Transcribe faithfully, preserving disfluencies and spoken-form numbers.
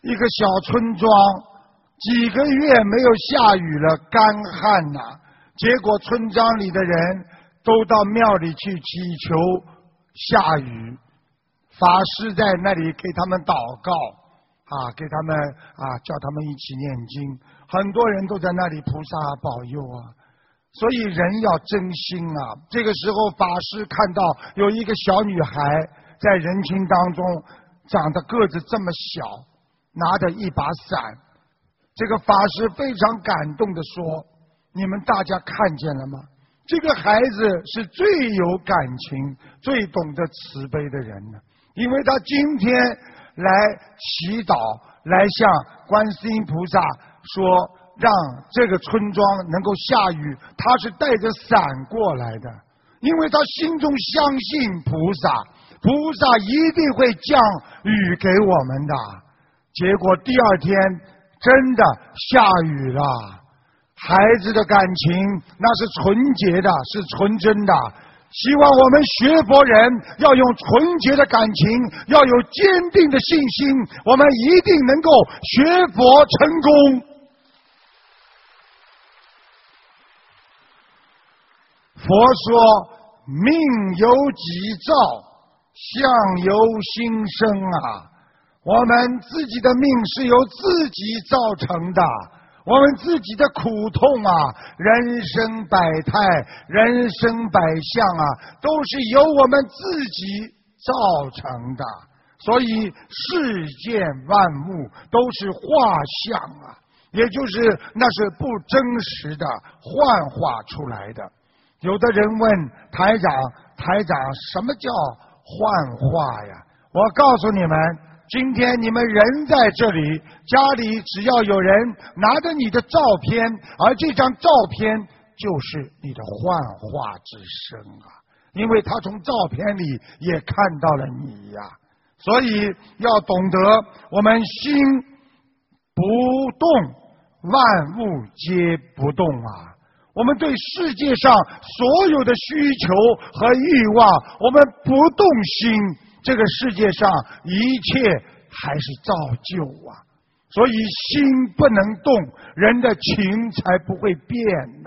一个小村庄，几个月没有下雨了，干旱呐、啊。结果村庄里的人都到庙里去祈求下雨，法师在那里给他们祷告啊，给他们啊，叫他们一起念经。很多人都在那里，菩萨保佑啊。所以人要真心啊。这个时候法师看到有一个小女孩在人群当中，长得个子这么小，拿着一把伞。这个法师非常感动地说，你们大家看见了吗？这个孩子是最有感情、最懂得慈悲的人呢，因为他今天来祈祷，来向观世音菩萨说，让这个村庄能够下雨，他是带着伞过来的，因为他心中相信菩萨，菩萨一定会降雨给我们的。结果第二天真的下雨了，孩子的感情那是纯洁的，是纯真的。希望我们学佛人要用纯洁的感情，要有坚定的信心，我们一定能够学佛成功。佛说命由己造，相由心生啊，我们自己的命是由自己造成的，我们自己的苦痛啊，人生百态，人生百相啊，都是由我们自己造成的。所以世间万物都是画像啊，也就是那是不真实的幻化出来的。有的人问台长，台长什么叫幻化呀？我告诉你们，今天你们人在这里，家里只要有人拿着你的照片，而这张照片就是你的幻化之身啊，因为他从照片里也看到了你呀、啊。所以要懂得，我们心不动，万物皆不动啊。我们对世界上所有的需求和欲望，我们不动心，这个世界上一切还是照旧啊。所以心不能动，人的情才不会变的。